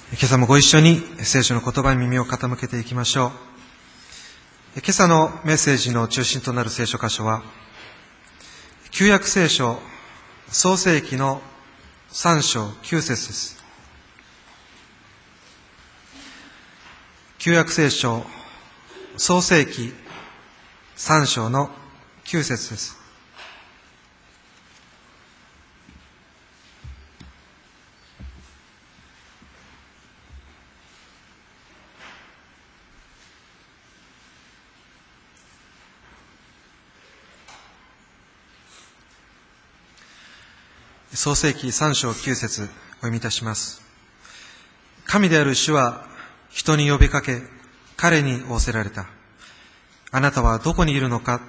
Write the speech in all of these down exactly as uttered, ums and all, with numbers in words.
今朝もご一緒に聖書の言葉に耳を傾けていきましょう。今朝のメッセージの中心となる聖書箇所は、旧約聖書創世記のさん章きゅう節です。旧約聖書創世記さん章のきゅう節です。創世記さん章きゅう節お読みいたします。神である主は人に呼びかけ、彼に仰せられた。あなたはどこにいるのか。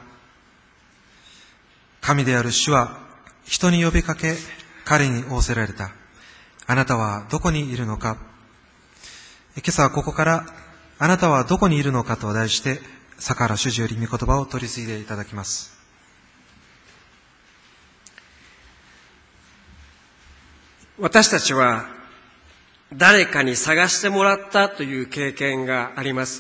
神である主は人に呼びかけ、彼に仰せられた。あなたはどこにいるのか。今朝はここからあなたはどこにいるのかと題して、坂原主事より御言葉を取り次いでいただきます。 私たちは誰かに探してもらったという経験があります。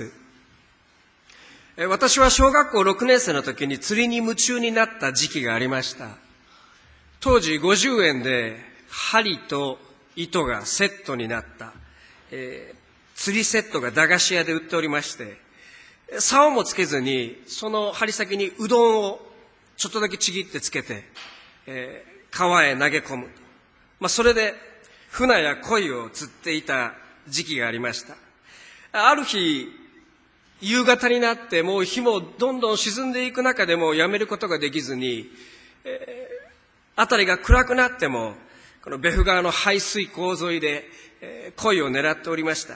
私は小学校ろくねん生の時に釣りに夢中になった時期がありました。当時ごじゅうえんで針と糸がセットになった、えー、釣りセットが駄菓子屋で売っておりまして、竿もつけずにその針先にうどんをちょっとだけちぎってつけて、えー、川へ投げ込む。まあ、それで船や鯉を釣っていた時期がありました。ある日、夕方になってもう日もどんどん沈んでいく中でもやめることができずに、えー、辺りが暗くなってもこの別府川の排水溝沿いで、えー、鯉を狙っておりました。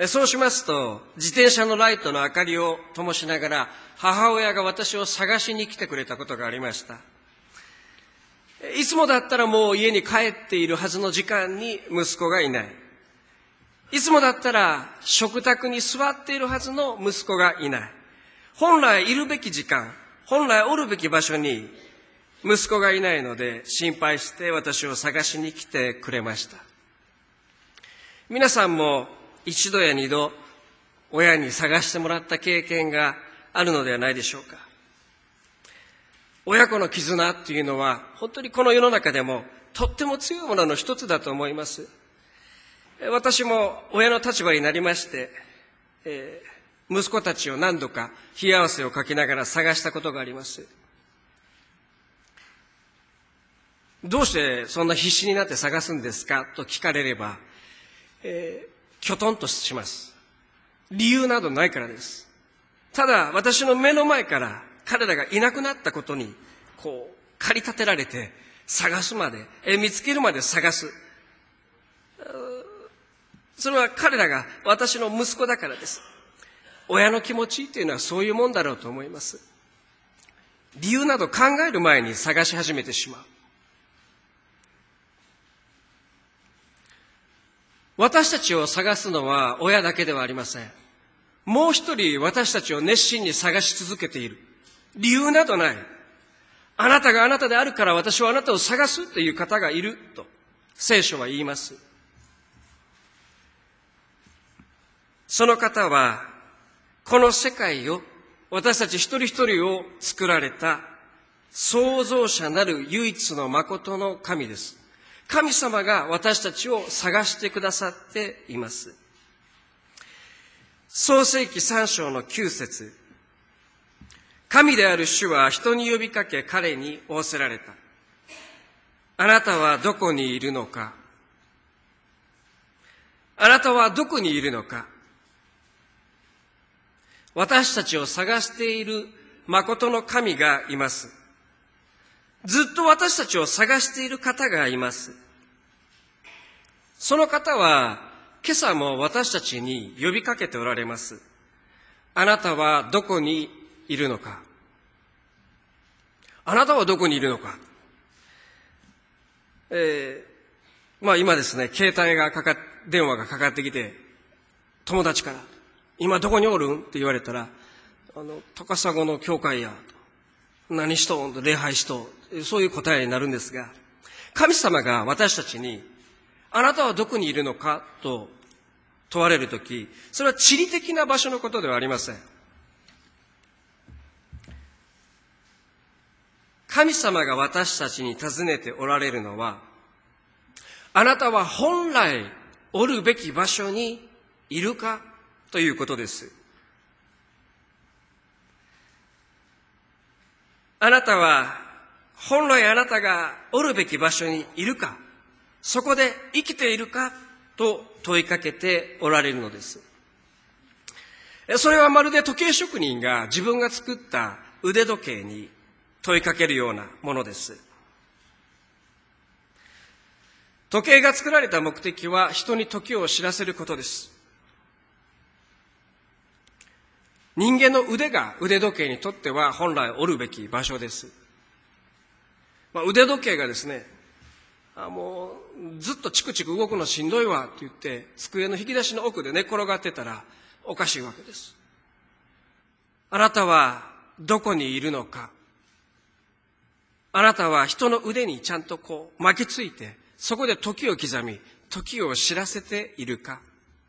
そうしますと、自転車のライトの明かりを灯しながら母親が私を探しに来てくれたことがありました。いつもだったらもう家に帰っているはずの時間に息子がいない。いつもだったら食卓に座っているはずの息子がいない。本来いるべき時間、本来おるべき場所に息子がいないので心配して私を探しに来てくれました。皆さんも一度や二度親に探してもらった経験があるのではないでしょうか。親子の絆っていうのは本当にこの世の中でもとっても強いものの一つだと思います。私も親の立場になりまして、えー、息子たちを何度か冷や汗をかきながら探したことがあります。どうしてそんな必死になって探すんですかと聞かれれば、えー、きょとんとします。理由などないからです。ただ私の目の前から彼らがいなくなったことに、こう、駆り立てられて、探すまで、え見つけるまで探す。それは彼らが私の息子だからです。親の気持ちっていうのはそういうもんだろうと思います。理由など考える前に探し始めてしまう。私たちを探すのは親だけではありません。もう一人私たちを熱心に探し続けている。理由などない。あなたがあなたであるから私はあなたを探すという方がいると聖書は言います。その方はこの世界を、私たち一人一人を作られた創造者なる唯一の誠の神です。神様が私たちを探してくださっています。創世記さん章のきゅう節。神である主は人に呼びかけ彼に仰せられた。あなたはどこにいるのか。あなたはどこにいるのか。私たちを探している誠の神がいます。ずっと私たちを探している方がいます。その方は今朝も私たちに呼びかけておられます。あなたはどこにいるのか。あなたはどこにいるのか。えー、まあ今ですね、携帯がかか、電話がかかってきて、友達から、今どこにおるんって言われたら、あの、高砂の教会や、何しとんと礼拝しとん、そういう答えになるんですが、神様が私たちに、 あなたはどこにいるのかと問われるとき、それは地理的な場所のことではありません。神様が私たちに尋ねておられるのは、あなたは本来おるべき場所にいるかということです。あなたは本来あなたがおるべき場所にいるか、そこで生きているかと問いかけておられるのです。それはまるで時計職人が自分が作った腕時計に問いかけるようなものです。時計が作られた目的は人に時を知らせることです。人間の腕が腕時計にとっては本来おるべき場所です。まあ、腕時計がですね、あもうずっとチクチク動くのしんどいわって言って机の引き出しの奥で寝転がってたらおかしいわけです。あなたはどこにいるのか。あなたは人の腕にちゃんとこう巻きついて、そこで時を刻み、時を知らせているか。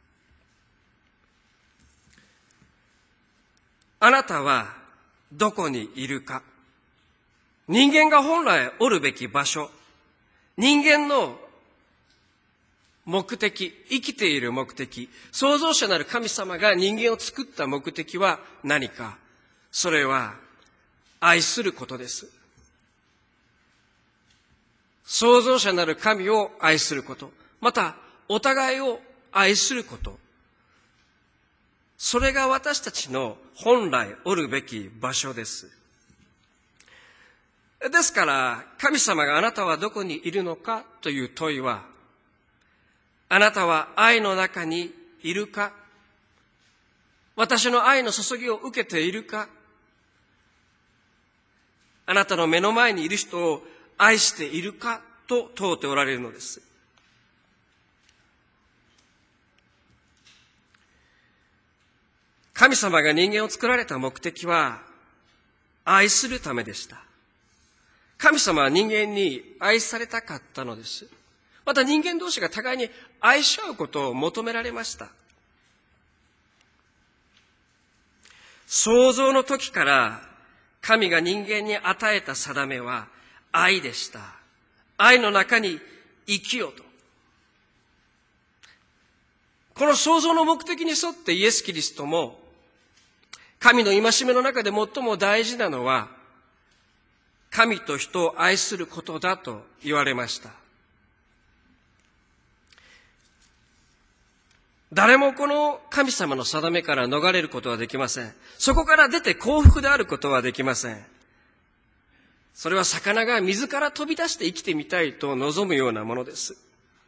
あなたはどこにいるか。人間が本来おるべき場所、人間の目的、生きている目的、創造者なる神様が人間を作った目的は何か。それは愛することです。創造者なる神を愛すること、またお互いを愛すること。それが私たちの本来おるべき場所です。ですから、神様があなたはどこにいるのかという問いは、あなたは愛の中にいるか、私の愛の注ぎを受けているか、あなたの目の前にいる人を愛しているかと問うておられるのです。神様が人間を作られた目的は愛するためでした。神様は人間に愛されたかったのです。また人間同士が互いに愛し合うことを求められました。創造の時から神が人間に与えた定めは愛でした。愛の中に生きよと。この創造の目的に沿ってイエス・キリストも神の戒めの中で最も大事なのは神と人を愛することだと言われました。誰もこの神様の定めから逃れることはできません。そこから出て幸福であることはできません。それは魚が水から飛び出して生きてみたいと望むようなものです。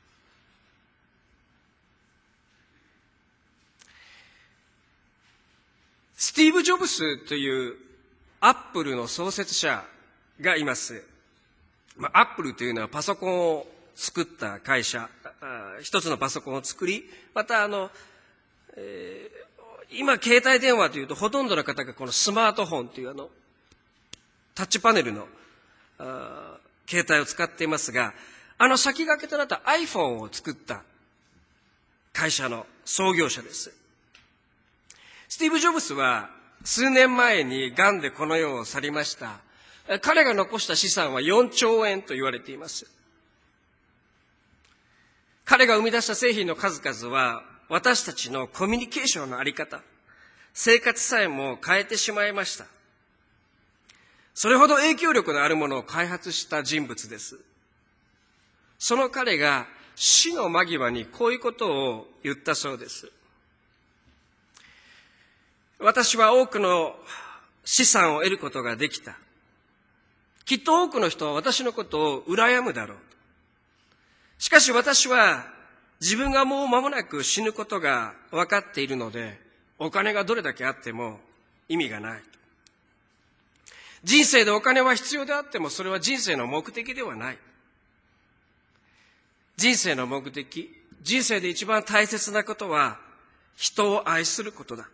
スティーブ・ジョブスというアップルの創設者がいます。まあ、アップルというのはパソコンを作った会社、一つのパソコンを作り、またあの、えー、今携帯電話というとほとんどの方がこのスマートフォンというあのタッチパネルのあ携帯を使っていますが、あの先駆けとなった iPhone を作った会社の創業者です。スティーブ・ジョブスは数年前に癌でこの世を去りました。彼が残した資産はよんちょうえんと言われています。彼が生み出した製品の数々は私たちのコミュニケーションのあり方、生活さえも変えてしまいました。それほど影響力のあるものを開発した人物です。その彼が死の間際にこういうことを言ったそうです。私は多くの資産を得ることができた。きっと多くの人は私のことを羨むだろう。しかし私は自分がもう間もなく死ぬことが分かっているので、お金がどれだけあっても意味がない。人生でお金は必要であってもそれは人生の目的ではない。人生の目的、人生で一番大切なことは人を愛することだ。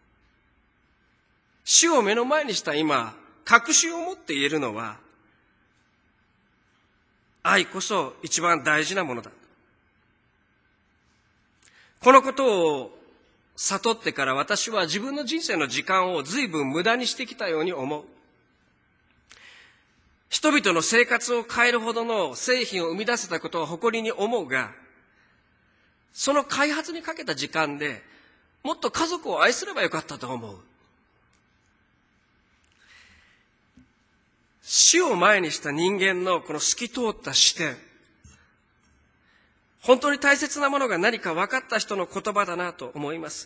死を目の前にした今、確信を持って言えるのは、愛こそ一番大事なものだ。 このことを悟ってから私は自分の人生の時間を随分無駄にしてきたように思う。人々の生活を変えるほどの製品を生み出せたことは誇りに思うが、その開発にかけた時間でもっと家族を愛すればよかったと思う。死を前にした人間のこの透き通った視点、本当に大切なものが何か分かった人の言葉だなと思います。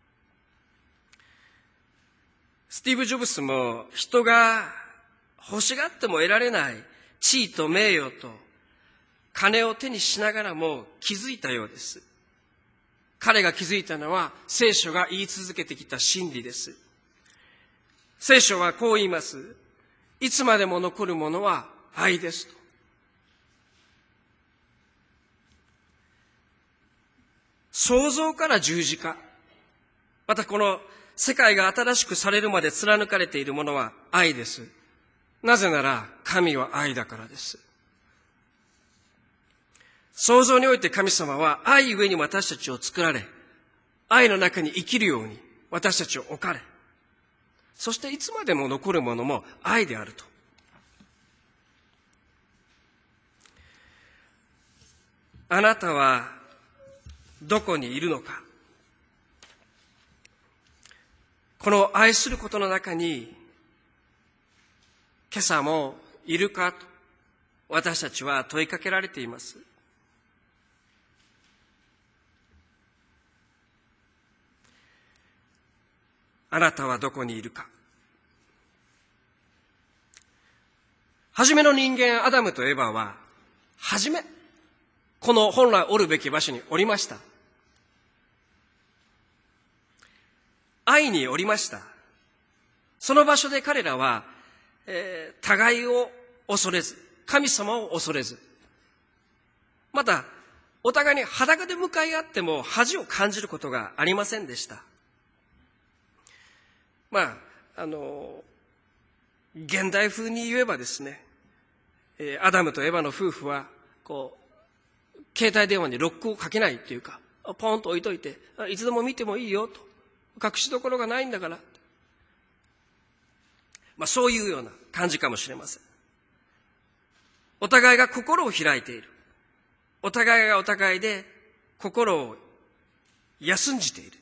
スティーブ・ジョブスも人が欲しがっても得られない地位と名誉と金を手にしながらも気づいたようです。彼が気づいたのは聖書が言い続けてきた真理です。聖書はこう言います。いつまでも残るものは愛ですと。創造から十字架。またこの世界が新しくされるまで貫かれているものは愛です。なぜなら神は愛だからです。創造において神様は愛ゆえに私たちを作られ、愛の中に生きるように私たちを置かれ、そしていつまでも残るものも愛であると。あなたはどこにいるのか。この愛することの中に今朝もいるかと私たちは問いかけられています。あなたはどこにいるか。はじめの人間アダムとエバははじめこの本来おるべき場所におりました。愛におりました。その場所で彼らは、えー、互いを恐れず、神様を恐れず、またお互いに裸で向かい合っても恥を感じることがありませんでした。まあ、あの、現代風に言えばですね、アダムとエバの夫婦は、こう、携帯電話にロックをかけないっていうか、ポンと置いといて、いつでも見てもいいよと。隠しどころがないんだから。まあそういうような感じかもしれません。お互いが心を開いている。お互いがお互いで心を休んじている。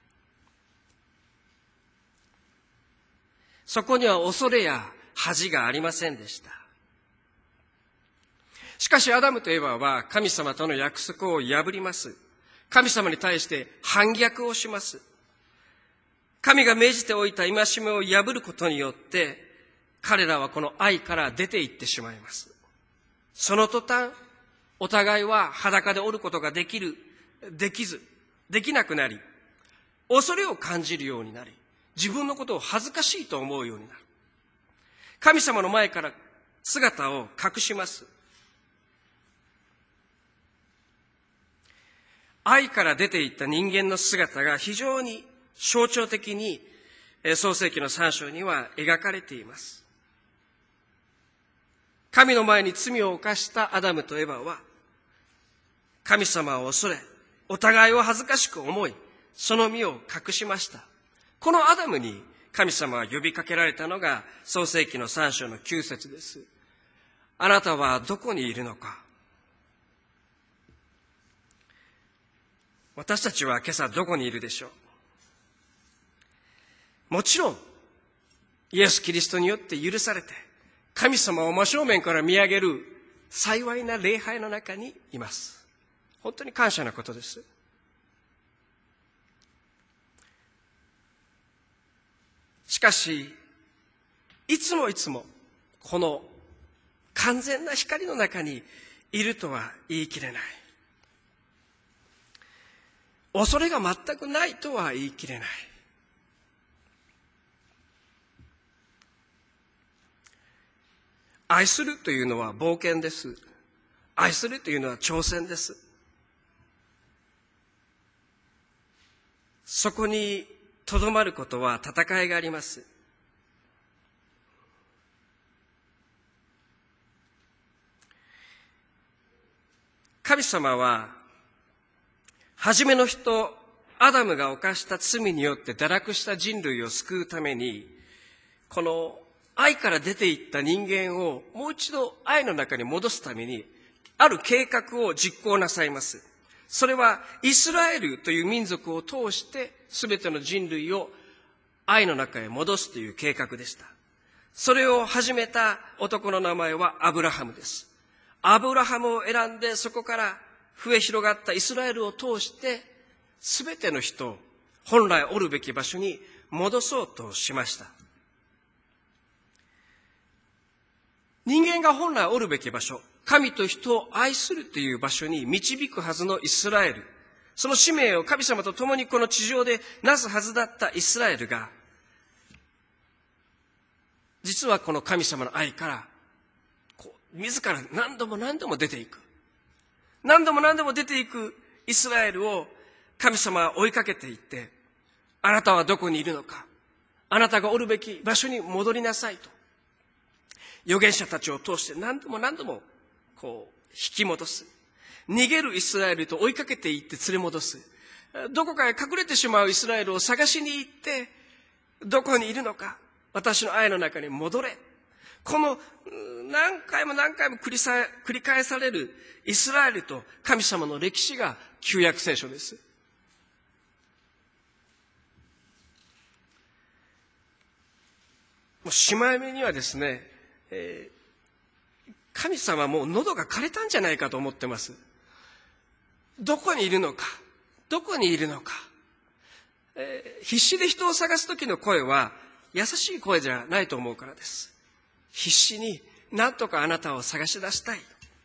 そこには恐れや恥がありませんでした。しかしアダムとエバは神様との約束を破ります。神様に対して反逆をします。神が命じておいた戒めを破ることによって彼らはこの愛から出て行ってしまいます。その途端お互いは裸でおることができる、できず、できなくなり、恐れを感じるようになり、自分のことを恥ずかしいと思うようになる。神様の前から姿を隠します。愛から出ていった人間の姿が非常に象徴的に創世記のさん章には描かれています。神の前に罪を犯したアダムとエバは神様を恐れ、お互いを恥ずかしく思い、その身を隠しました。このアダムに神様は呼びかけられたのが創世記のさん章のきゅう節です。あなたはどこにいるのか。私たちは今朝どこにいるでしょう。もちろんイエス・キリストによって許されて神様を真正面から見上げる幸いな礼拝の中にいます。本当に感謝なことです。しかしいつもいつもこの完全な光の中にいるとは言い切れない。恐れが全くないとは言い切れない。愛するというのは冒険です。愛するというのは挑戦です。そこにとどまることは戦いがあります。神様は初めの人、アダムが犯した罪によって堕落した人類を救うために、この愛から出ていった人間をもう一度愛の中に戻すために、ある計画を実行なさいます。それはイスラエルという民族を通して全ての人類を愛の中へ戻すという計画でした。それを始めた男の名前はアブラハムです。アブラハムを選んで、そこから増え広がったイスラエルを通して全ての人を本来おるべき場所に戻そうとしました。人間が本来おるべき場所、神と人を愛するという場所に導くはずのイスラエル、その使命を神様と共にこの地上でなすはずだったイスラエルが、実はこの神様の愛からこう自ら何度も何度も出ていく、何度も何度も出ていくイスラエルを神様は追いかけていって、あなたはどこにいるのか、あなたがおるべき場所に戻りなさいと、預言者たちを通して何度も何度もこう引き戻す。逃げるイスラエルと追いかけていって連れ戻す。どこかへ隠れてしまうイスラエルを探しに行って、どこにいるのか、私の愛の中に戻れ。この何回も何回も繰りさ繰り返されるイスラエルと神様の歴史が旧約聖書です。もうしまい目にはですね、えー、神様もう喉が枯れたんじゃないかと思ってます。どこにいるのか、どこにいるのか、えー、必死で人を探す時の声は優しい声じゃないと思うからです。必死に何とかあなたを探し出したい。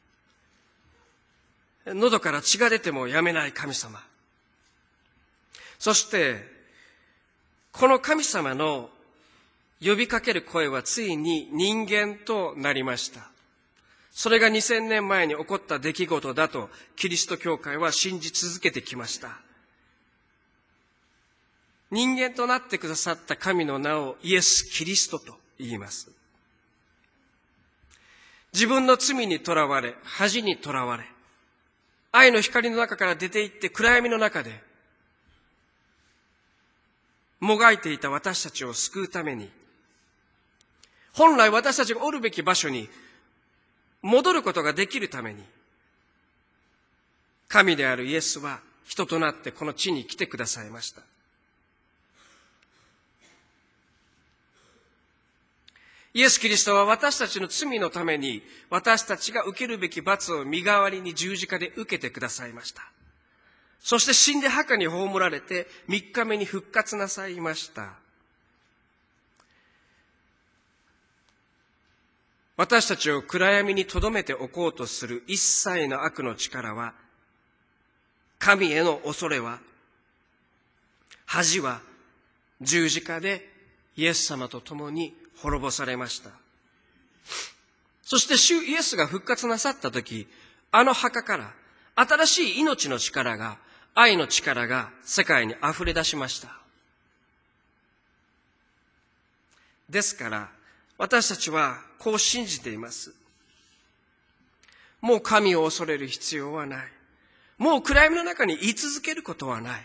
喉から血が出てもやめない神様。そしてこの神様の呼びかける声はついに人間となりました。それがにせんねんまえに起こった出来事だとキリスト教会は信じ続けてきました。人間となってくださった神の名をイエス・キリストと言います。自分の罪にとらわれ、恥にとらわれ、愛の光の中から出て行って暗闇の中でもがいていた私たちを救うために、本来私たちがおるべき場所に戻ることができるために、神であるイエスは人となってこの地に来てくださいました。イエス・キリストは私たちの罪のために、私たちが受けるべき罰を身代わりに十字架で受けてくださいました。そして死んで墓に葬られて三日目に復活なさいました。私たちを暗闇に留めておこうとする一切の悪の力は、神への恐れは、恥は十字架でイエス様と共に滅ぼされました。そして主イエスが復活なさったとき、あの墓から新しい命の力が、愛の力が世界に溢れ出しました。ですから私たちはこう信じています。もう神を恐れる必要はない。もう暗闇の中に居続けることはない。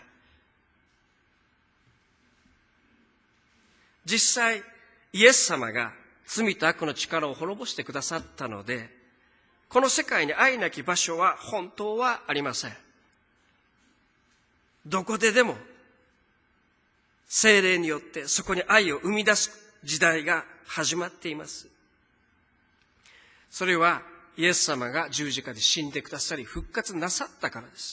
実際イエス様が罪と悪の力を滅ぼしてくださったので、この世界に愛なき場所は本当はありません。どこででも聖霊によってそこに愛を生み出す時代が始まっています。それはイエス様が十字架で死んでくださり復活なさったからです。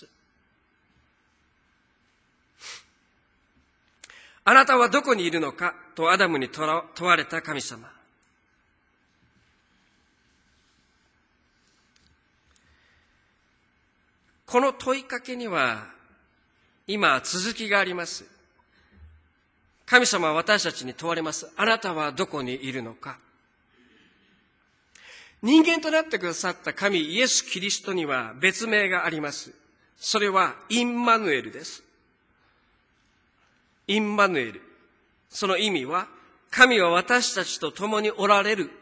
あなたはどこにいるのかとアダムに問われた神様。この問いかけには今続きがあります。神様は私たちに問われます。あなたはどこにいるのか。人間となってくださった神イエス・キリストには別名があります。それはインマヌエルです。インマヌエル。その意味は、神は私たちと共におられる。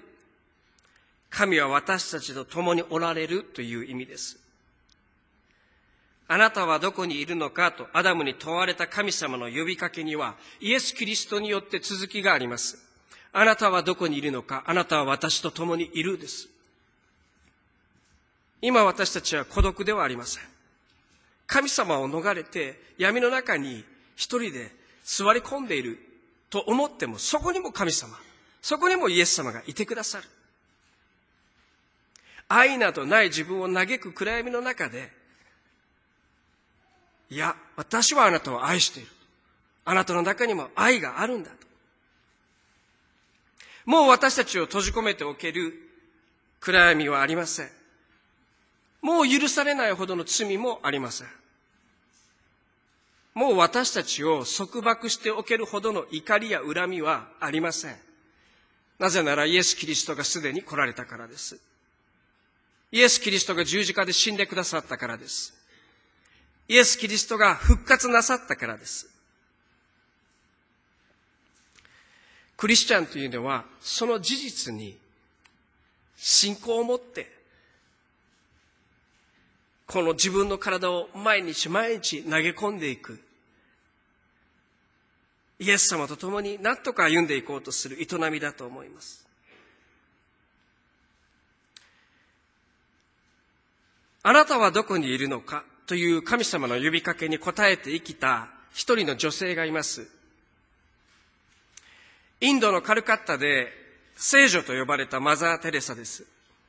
神は私たちと共におられるという意味です。 あなたはどこにいるのかとアダムに問われた神様の呼びかけには、イエス・キリストによって続きがあります。あなたはどこにいるのか、あなたは私と共にいるです。今私たちは孤独ではありません。神様を逃れて闇の中に一人で座り込んでいると思っても、そこにも神様、そこにもイエス様がいてくださる。愛などない自分を嘆く暗闇の中で、いや、私はあなたを愛している。あなたの中にも愛があるんだと。もう私たちを閉じ込めておける暗闇はありません。もう許されないほどの罪もありません。もう私たちを束縛しておけるほどの怒りや恨みはありません。なぜならイエス・キリストがすでに来られたからです。イエス・キリストが十字架で死んでくださったからです。イエス・キリストが復活なさったからです。クリスチャンというのは、その事実に信仰を持って、この自分の体を毎日毎日投げ込んでいく。イエス様と共に何とか歩んでいこうとする営みだと思います。あなたはどこにいるのかという神様の呼びかけに応えて生きた一人の女性がいます。インドのカルカッタで聖女と呼ばれたマザー・テレサです。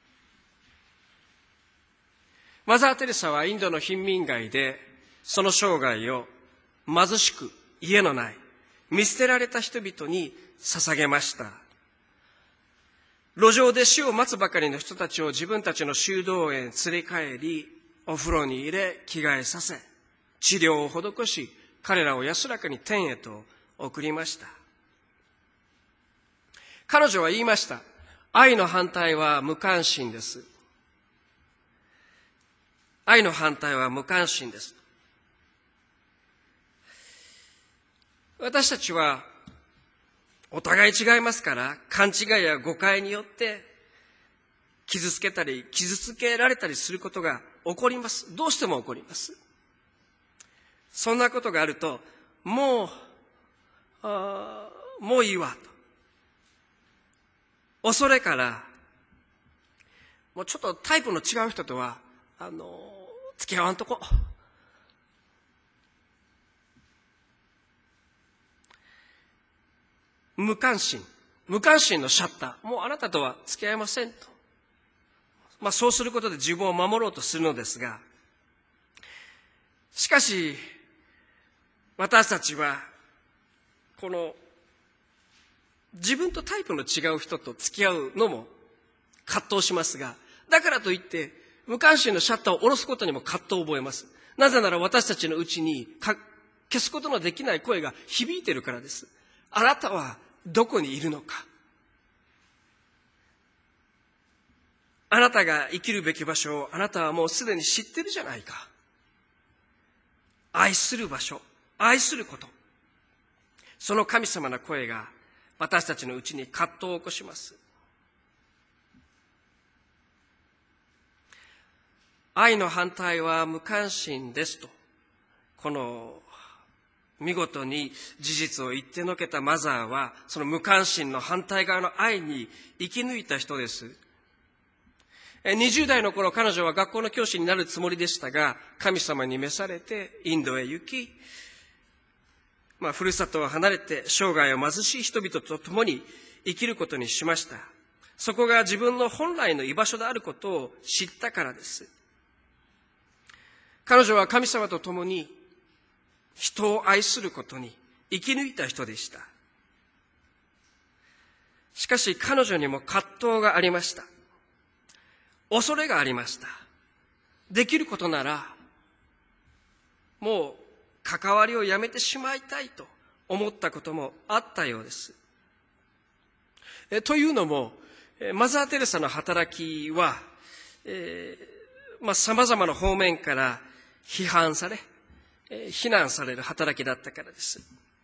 マザー・テレサはインドの貧民街でその生涯を貧しく家のない見捨てられた人々に捧げました。路上で死を待つばかりの人たちを自分たちの修道園へ連れ帰り、お風呂に入れ着替えさせ、治療を施し、彼らを安らかに天へと送りました。彼女は言いました。愛の反対は無関心です。愛の反対は無関心です。私たちはお互い違いますから、勘違いや誤解によって傷つけたり傷つけられたりすることが起こります。どうしても起こります。そんなことがあると、もうあもういいわと恐れから、もうちょっとタイプの違う人とはあの付き合わんとこ。無関心。無関心のシャッター。もうあなたとは付き合いませんと。まあそうすることで自分を守ろうとするのですが、しかし、私たちは、この、自分とタイプの違う人と付き合うのも葛藤しますが、だからといって、無関心のシャッターを下ろすことにも葛藤を覚えます。なぜなら私たちのうちに消すことのできない声が響いているからです。あなたはどこにいるのか。あなたが生きるべき場所をあなたはもうすでに知ってるじゃないか。愛する場所、愛すること。その神様の声が私たちのうちに葛藤を起こします。愛の反対は無関心ですと、この見事に事実を言ってのけたマザーは、その無関心の反対側の愛に生き抜いた人です。にじゅう代の頃、彼女は学校の教師になるつもりでしたが、神様に召されてインドへ行き、まあ、ふるさとを離れて生涯を貧しい人々と共に生きることにしました。そこが自分の本来の居場所であることを知ったからです。彼女は神様と共に人を愛することに生き抜いた人でした。しかし彼女にも葛藤がありました。恐れがありました。できることならもう関わりをやめてしまいたいと思ったこともあったようです。えというのも、マザー・テレサの働きは、えーまあ、様々な方面から批判され、えー、非難される働きだったからです。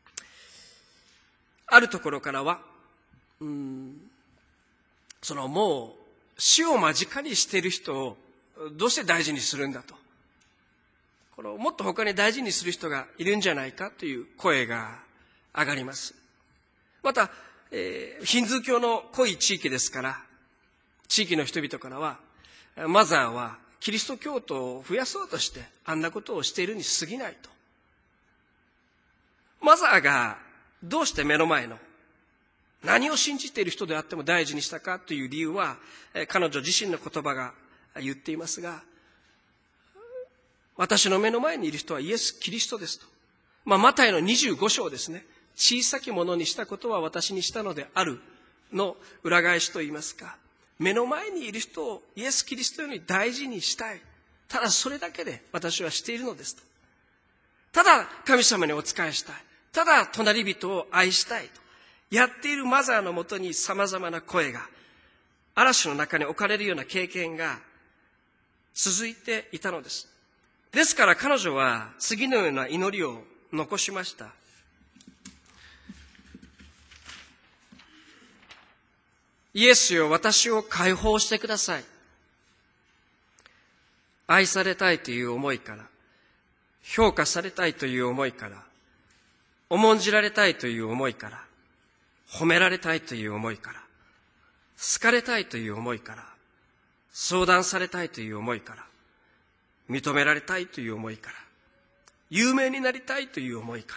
あるところからは、うーんそのもう死を間近にしている人をどうして大事にするんだと、 このもっと他に大事にする人がいるんじゃないかという声が上がります。また、えー、ヒンズー教の濃い地域ですから、地域の人々からは、マザーはキリスト教徒を増やそうとしてあんなことをしているに過ぎないと。マザーがどうして目の前の何を信じている人であっても大事にしたかという理由は、彼女自身の言葉が言っていますが、私の目の前にいる人はイエス・キリストですと。まあ、マタイのにじゅうご章ですね。小さきものにしたことは私にしたのであるの裏返しと言いますか。目の前にいる人をイエス・キリストより大事にしたい。ただそれだけで私はしているのですと。ただ神様にお仕えしたい。ただ隣人を愛したいと。やっているマザーのもとに様々な声が、嵐の中に置かれるような経験が続いていたのです。ですから彼女は次のような祈りを残しました。イエスよ、私を解放してください。愛されたいという思いから、評価されたいという思いから、重んじられたいという思いから、褒められたいという思いから、好かれたいという思いから、相談されたいという思いから、認められたいという思いから、有名になりたいという思いから、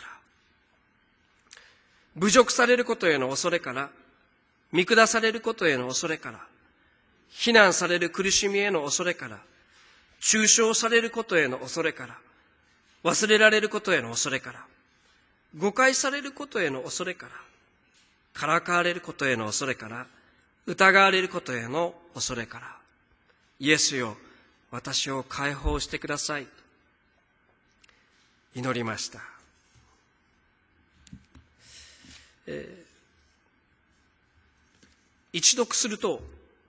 侮辱されることへの恐れから、見下されることへの恐れから、非難される苦しみへの恐れから、中傷されることへの恐れから、忘れられることへの恐れから、誤解されることへの恐れから、からかわれることへの恐れから、疑われることへの恐れから、イエスよ、私を解放してください。祈りました。えー一読すると、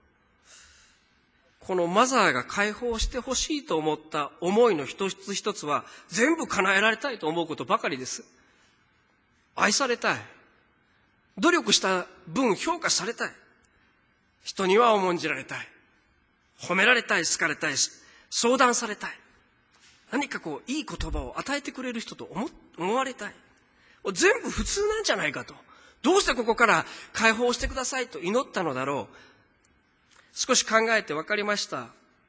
このマザーが解放してほしいと思った思いの一つ一つは全部叶えられたいと思うことばかりです。愛されたい。努力した分評価されたい。人には重んじられたい。褒められたい、好かれたい、相談されたい。何かこういい言葉を与えてくれる人と 思, 思われたい。全部普通なんじゃないかと。どうしてここから解放してくださいと祈ったのだろう。少し考えて分かりました。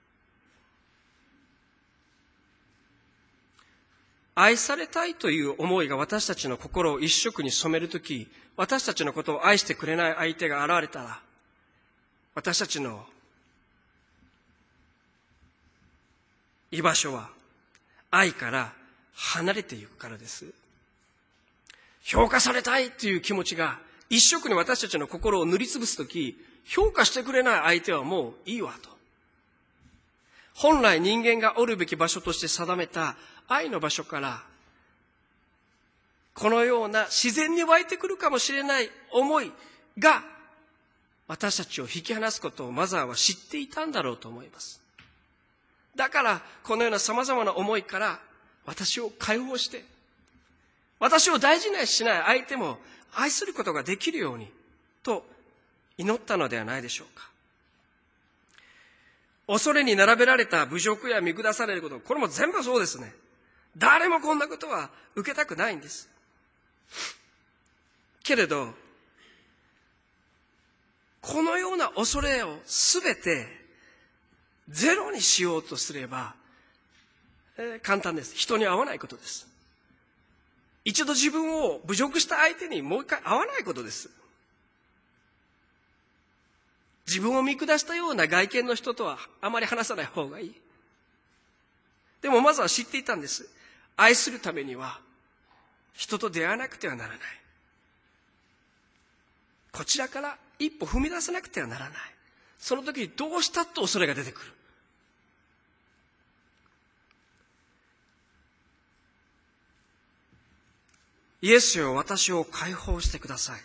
愛されたいという思いが私たちの心を一色に染めるとき、私たちのことを愛してくれない相手が現れたら、私たちの居場所は愛から離れていくからです。評価されたいという気持ちが一色に私たちの心を塗りつぶすとき、評価してくれない相手はもういいわと。本来人間がおるべき場所として定めた愛の場所から、このような自然に湧いてくるかもしれない思いが私たちを引き離すことをマザーは知っていたんだろうと思います。だからこのような様々な思いから私を解放して、私を大事にしない相手も愛することができるようにと祈ったのではないでしょうか。恐れに並べられた侮辱や見下されること、これも全部そうですね。誰もこんなことは受けたくないんです。けれど、このような恐れをすべてゼロにしようとすれば、えー、簡単です。人に会わないことです。一度自分を侮辱した相手にもう一回会わないことです。自分を見下したような外見の人とはあまり話さない方がいい。でもまずは知っていたんです。愛するためには人と出会わなくてはならない。こちらから一歩踏み出さなくてはならない。その時にどうしたって恐れが出てくる。イエスよ、私を解放してください。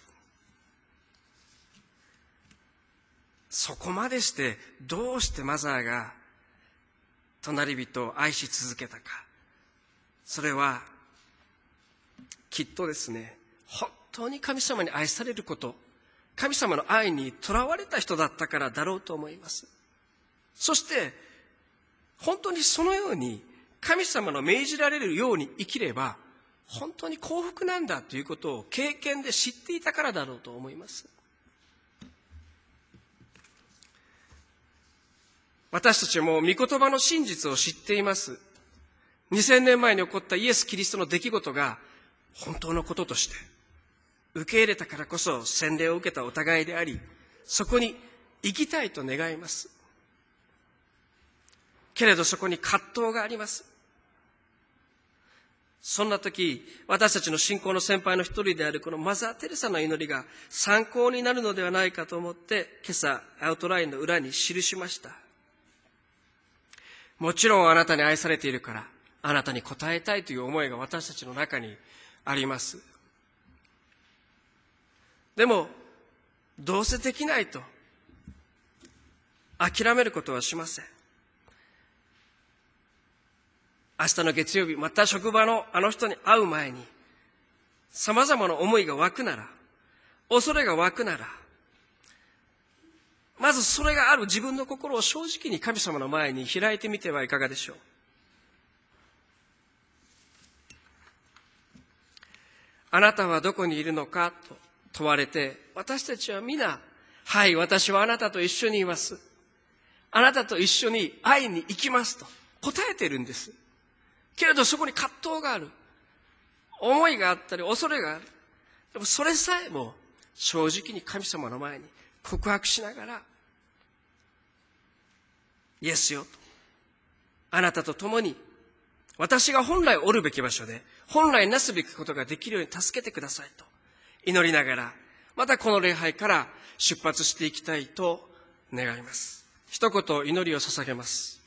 そこまでしてどうしてマザーが隣人を愛し続けたか。それはきっとですね、本当に神様に愛されること、神様の愛にとらわれた人だったからだろうと思います。そして本当にそのように神様の命じられるように生きれば、本当に幸福なんだということを経験で知っていたからだろうと思います。私たちも御言葉の真実を知っています。にせんねんまえに起こったイエス・キリストの出来事が本当のこととして受け入れたからこそ洗礼を受けたお互いであり、そこに生きたいと願います。けれどそこに葛藤があります。そんな時、私たちの信仰の先輩の一人であるこのマザー・テレサの祈りが参考になるのではないかと思って、今朝アウトラインの裏に記しました。もちろんあなたに愛されているから、あなたに応えたいという思いが私たちの中にあります。でも、どうせできないと諦めることはしません。明日の月曜日、また職場のあの人に会う前に、様々な思いが湧くなら、恐れが湧くなら、まずそれがある自分の心を正直に神様の前に開いてみてはいかがでしょう。あなたはどこにいるのかと問われて、私たちは皆、はい、私はあなたと一緒にいます。あなたと一緒に会いに行きますと答えているんです。けれどそこに葛藤がある。思いがあったり恐れがある。でもそれさえも正直に神様の前に告白しながら、イエスよと、あなたと共に私が本来おるべき場所で本来なすべきことができるように助けてくださいと祈りながら、またこの礼拝から出発していきたいと願います。一言祈りを捧げます。